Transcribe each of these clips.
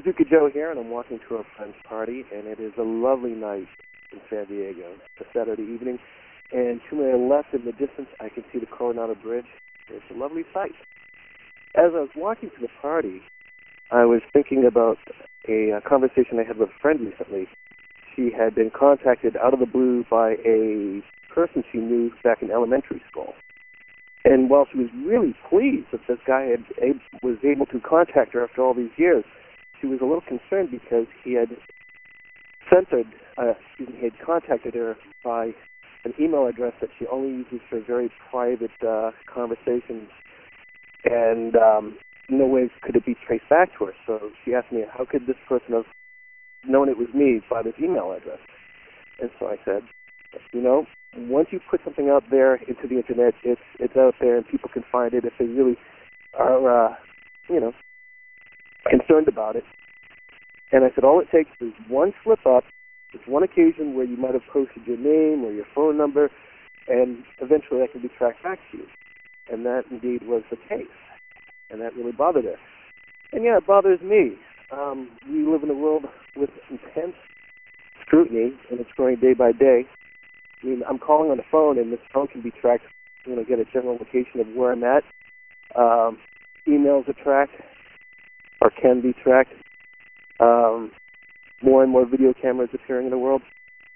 Bazooka Joe here, and I'm walking to a friend's party, and it is a lovely night in San Diego. It's a Saturday evening, and to my left in the distance, I can see the Coronado Bridge. It's a lovely sight. As I was walking to the party, I was thinking about a conversation I had with a friend recently. She had been contacted out of the blue by a person she knew back in elementary school. And while she was really pleased that this guy was able to contact her after all these years, she was a little concerned because he had he had contacted her by an email address that she only uses for very private conversations, and no way could it be traced back to her. So she asked me, how could this person have known it was me by this email address? And so I said, once you put something out there into the internet, it's out there and people can find it if they really are, concerned about it. And I said, all it takes is one slip up, just one occasion where you might have posted your name or your phone number, and eventually that can be tracked back to you. And that indeed was the case. And that really bothered her. And yeah, it bothers me. We live in a world with intense scrutiny, and it's growing day by day. I mean, I'm calling on the phone, and this phone can be tracked, get a general location of where I'm at. Emails are tracked, or can be tracked. More and more video cameras appearing in the world.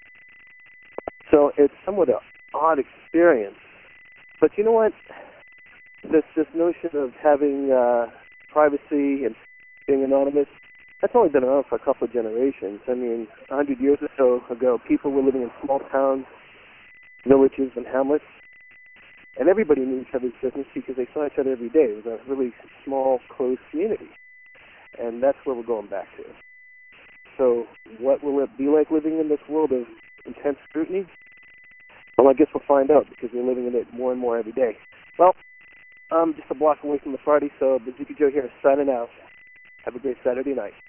So it's somewhat an odd experience. But you know what? This notion of having privacy and being anonymous, that's only been around for a couple of generations. I mean, 100 years or so ago, people were living in small towns, villages, and hamlets, and everybody knew each other's business because they saw each other every day. It was a really small, close community, and that's where we're going back to. So what will it be like living in this world of intense scrutiny? Well, I guess we'll find out because we're living in it more and more every day. Well, I'm just a block away from the party, so Bazooka Joe here signing out. Have a great Saturday night.